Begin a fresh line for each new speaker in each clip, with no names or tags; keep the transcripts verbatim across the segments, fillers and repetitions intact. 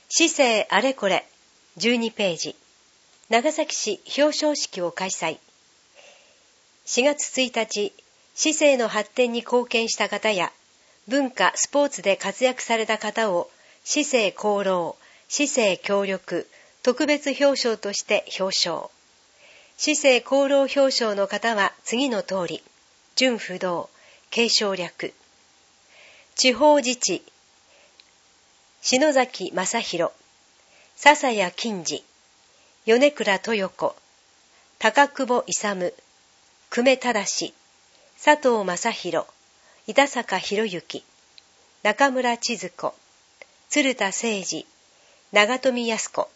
市政あれこれじゅうにページ、長崎市表彰式を開催。しがつついたち、市政の発展に貢献した方や文化・スポーツで活躍された方を市政功労、市政協力特別表彰として表彰。市政功労表彰の方は次の通り、順不動、継承略。地方自治、篠崎正弘、笹谷金次、米倉豊子、高久保勇、久米忠、佐藤正弘、板坂博之、中村千鶴子、鶴田誠二、長富康子。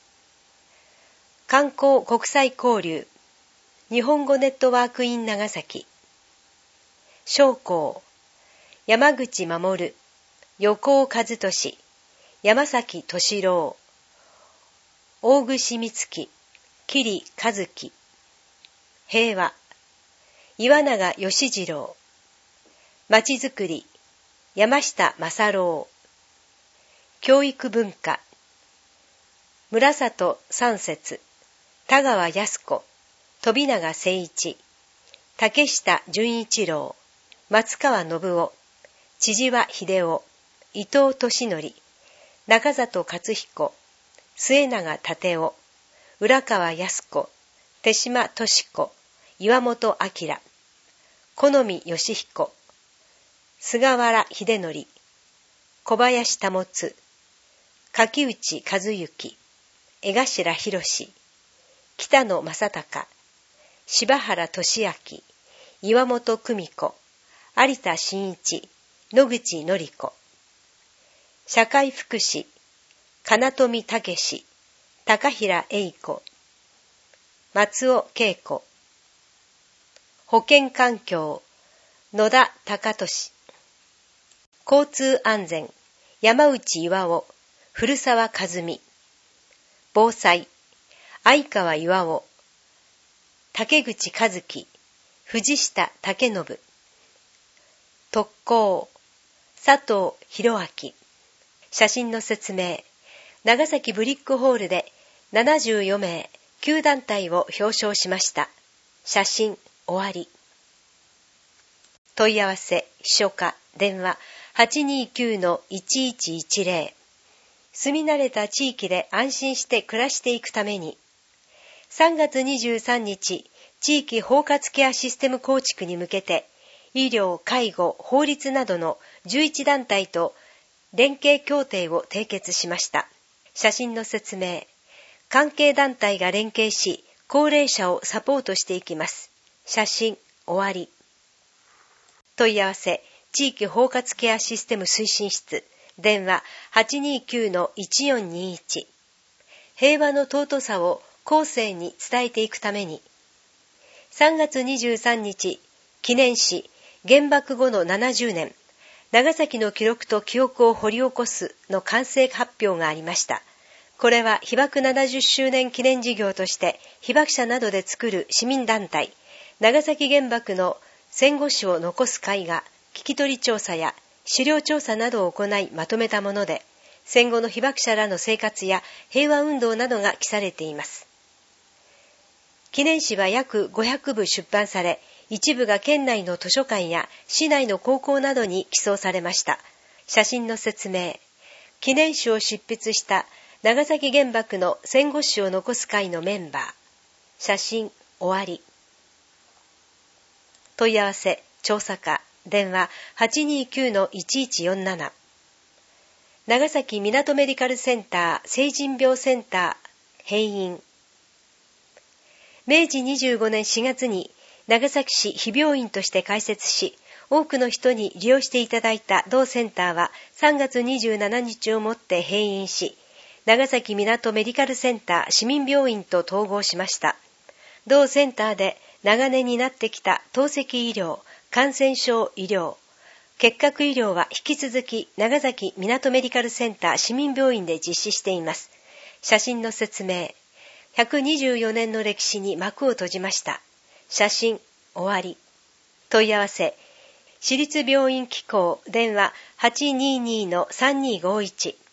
観光国際交流、日本語ネットワークイン長崎。将校、山口守、横尾和俊、山崎敏郎、大串美月、桐和樹。平和、岩永義次郎、まちづくり、山下正郎。教育文化、村里三節、田川靖子、飛永誠一、竹下純一郎、松川信夫、千々和秀夫、伊藤俊則、中里勝彦、末永立夫、浦川靖子、手島敏子、岩本明、好見義彦、菅原秀則、小林保、柿内和幸、江頭博、北野正隆、柴原俊明、岩本久美子、有田真一、野口典子。社会福祉、金富武、高平栄子、松尾恵子。保健環境、野田貴俊。交通安全、山内巌、古澤和美。防災、相川巌、竹口和樹、藤下武信。特攻、佐藤博明。写真の説明、長崎ブリックホールでななじゅうよめい、きゅうだんたいを表彰しました。写真終わり。問い合わせ、秘書課、電話 はちにーきゅうのいちいちいちぜろ。住み慣れた地域で安心して暮らしていくために、さんがつにじゅうさんにち、地域包括ケアシステム構築に向けて、医療、介護、法律などのじゅういちだんたいと連携協定を締結しました。写真の説明、関係団体が連携し、高齢者をサポートしていきます。写真終わり。問い合わせ、地域包括ケアシステム推進室、電話 はちにーきゅうのいちよんにいち。平和の尊さを後世に伝えていくために、さんがつにじゅうさんにち、記念誌、原爆後のななじゅうねん、長崎の記録と記憶を掘り起こすの完成発表がありました。これは被爆ななじゅっしゅうねん記念事業として被爆者などで作る市民団体、長崎原爆の戦後史を残す会が聞き取り調査や資料調査などを行いまとめたもので、戦後の被爆者らの生活や平和運動などが記されています。記念誌は約ごひゃくぶ出版され、一部が県内の図書館や市内の高校などに寄贈されました。写真の説明、記念誌を執筆した長崎原爆の戦後史を残す会のメンバー。写真終わり。問い合わせ、調査課、電話 はちにーきゅうのいちいちよんなな。長崎みなとメディカルセンター成人病センター閉院。めいじにじゅうごねんしがつに長崎市非病院として開設し、多くの人に利用していただいた同センターはさんがつにじゅうしちにちをもって閉院し、長崎みなとメディカルセンター市民病院と統合しました。同センターで長年になってきた透析医療、感染症医療、結核医療は引き続き長崎みなとメディカルセンター市民病院で実施しています。写真の説明、ひゃくにじゅうよねんの歴史に幕を閉じました。写真終わり。問い合わせ、市立病院機構電話 はちにーにーのさんにーごいち。